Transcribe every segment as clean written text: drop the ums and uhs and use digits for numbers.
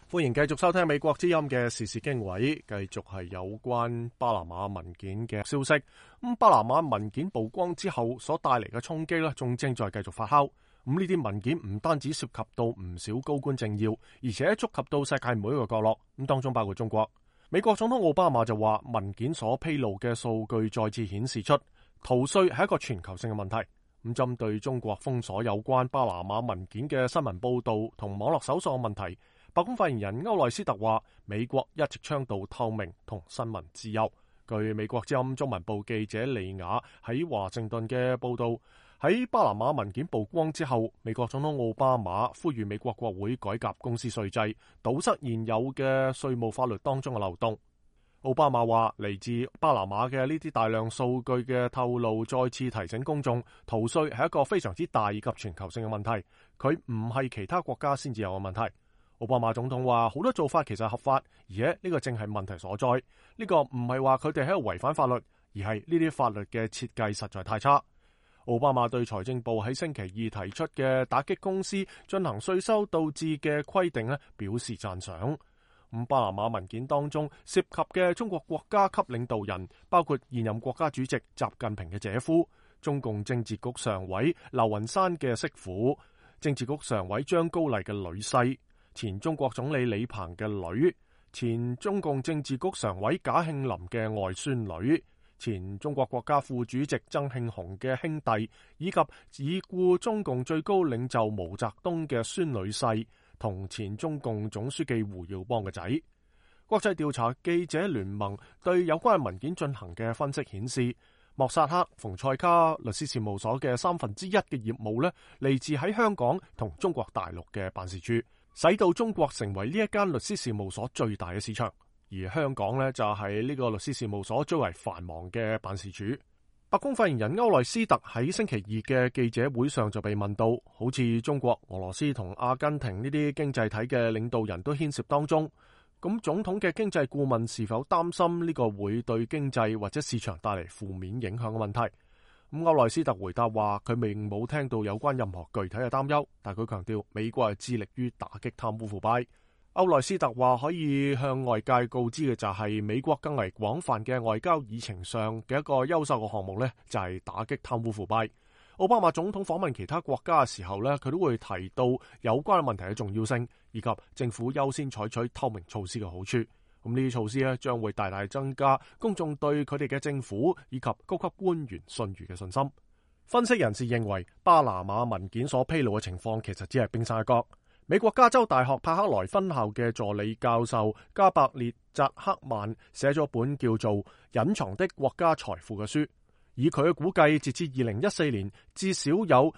歡迎繼續收聽美國之音嘅時事經緯，繼續係有關巴拿馬文件嘅消息。巴拿馬文件曝光之後所帶嚟嘅衝擊仲正在繼續發酵。呢啲文件唔單止涉及到唔少高官政要，而且觸及到世界每一個角落，當中包括中國。美國總統奧巴馬就話，文件所披露嘅數據再次顯示出逃稅係一個全球性嘅問題。針對中國封鎖有關巴拿馬文件嘅新聞報道同網絡搜索嘅問題，白宮發言人歐萊斯特話，美國一直倡導透明同新聞自由。據美國之音中文部記者利亞喺華盛頓嘅報道，喺巴拿馬文件曝光之後，美國總統奧巴馬呼籲美國國會改革公司稅制，堵塞現有嘅稅務法律當中嘅漏洞。奧巴馬話，嚟自巴拿馬嘅呢啲大量數據嘅透露，再次提醒公眾，逃稅係一個非常之大以及全球性嘅問題，佢唔係其他國家先至有嘅問題。奧巴馬總統話，好多做法其實合法，而且呢個正係問題所在。呢個唔係話佢哋喺度違反法律，而係呢啲法律嘅設計實在太差。奧巴馬對財政部喺星期二提出嘅打擊公司進行稅收導致嘅規定表示讚賞。巴拿馬文件當中涉及嘅中國國家級領導人，包括現任國家主席習近平嘅姐夫、中共政治局常委劉雲山嘅媳婦、政治局常委張高麗嘅女婿、前中國總理李鵬嘅女、前中共政治局常委賈慶林嘅外孫女、前中國國家副主席曾慶紅嘅兄弟，以及已故中共最高領袖毛澤東嘅孫女婿，同前中共總書記胡耀邦嘅仔。國際調查記者聯盟對有關文件進行嘅分析顯示，莫薩克馮塞卡律師事務所嘅1/3嘅業務嚟自喺香港同中國大陸嘅辦事處，使到中國成為呢一間律師事務所最大嘅市場，而香港就係呢個律師事務所最為繁忙嘅辦事處。白宮發言人歐萊斯特喺星期二嘅記者會上就被問到，好似中國、俄羅斯同阿根廷呢啲經濟體嘅領導人都牽涉當中，咁總統嘅經濟顧問是否擔心呢個會對經濟或者市場帶嚟負面影響嘅問題？歐萊斯特回答話，佢並冇聽到有關任何具體嘅擔憂，但佢強調美國係致力於打擊貪污腐敗。歐萊斯特話，可以向外界告知嘅就係美國更為廣泛嘅外交議程上嘅一個優秀嘅項目就係打擊貪污腐敗。奧巴馬總統訪問其他國家嘅時候佢都會提到有關問題嘅重要性，以及政府優先採取透明措施嘅好處。咁呢啲措施將會大大增加公眾對佢哋嘅政府以及高級官員信譽嘅信心。分析人士認為，巴拿馬文件所披露嘅情況其實只係冰山一角。美國加州大學柏克萊分校嘅助理教授加伯列扎克曼寫咗本叫做《隱藏的國家財富》嘅書，以佢嘅估計，截至2014年，至少有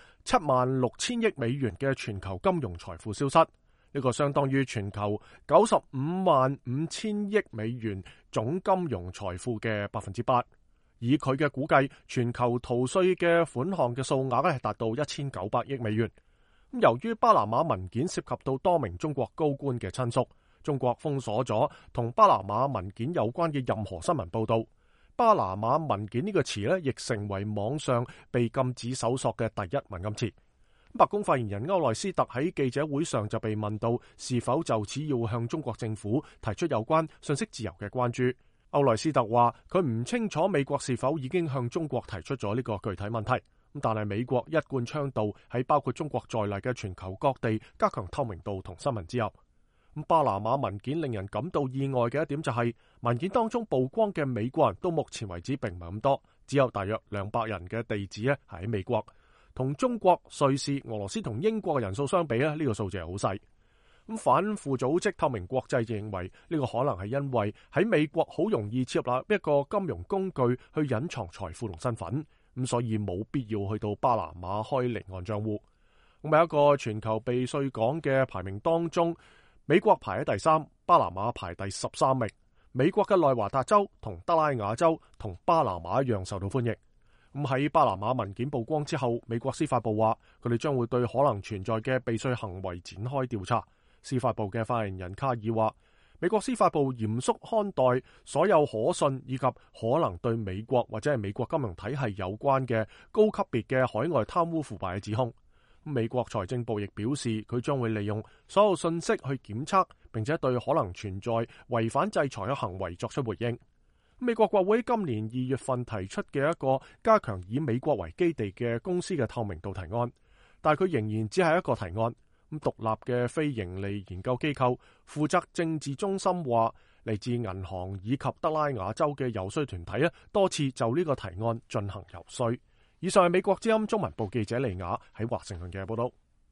76,000億美元嘅全球金融財富消失，呢個相當於全球95.5萬億美元總金融財富嘅8%。以佢嘅估計，全球逃稅嘅款項嘅數額係達到1,900億美元。由於巴拿馬文件涉及到多名中國高官嘅親屬，中國封鎖咗同巴拿馬文件有關嘅任何新聞報道。巴拿馬文件呢個詞亦成為網上被禁止搜索嘅第一敏感詞。白宮發言人歐萊斯特喺記者會上就被問到，是否就此要向中國政府提出有關信息自由嘅關注。歐萊斯特話，佢唔清楚美國是否已經向中國提出咗呢個具體問題。但係美國一貫倡導喺包括中國在內嘅全球各地加強透明度同新聞自由。巴拿馬文件令人感到意外嘅一點就係，文件當中曝光嘅美國人到目前為止並唔係咁多，只有大約200人嘅地址係喺美國。同中國、瑞士、俄羅斯同英國嘅人數相比呢個數字係好細。反腐組織透明國際認為呢個可能係因為喺美國好容易設立一個金融工具去隱藏財富同身份。所以冇必要去到巴拿馬開離岸賬戶。喺一個全球避稅港嘅排名當中，美國排喺第3，巴拿馬排第13名。美國嘅內華達州同德拉瓦州同巴拿馬一樣受到歡迎。喺巴拿馬文件曝光之後，美國司法部話佢哋將會對可能存在嘅避稅行為展開調查。司法部嘅發言人卡爾話，美國司法部嚴肅看待所有可信以及可能對美國或者係美國金融體系有關嘅高級別嘅海外貪污腐敗嘅指控。 美國財政部亦表示，佢將會利用所有信息去檢測，並且對可能存在違反制裁嘅行為作出回應。美國國會今年2月份提出嘅一個加強以美國為基地嘅公司嘅透明度提案，但佢仍然只係一個提案。獨立嘅非盈利研究機構負責政治中心話，嚟自銀行以及德拉瓦州嘅游說團體多次就呢個提案進行游說。以上係美國之音中文部記者李雅喺華盛頓嘅報道。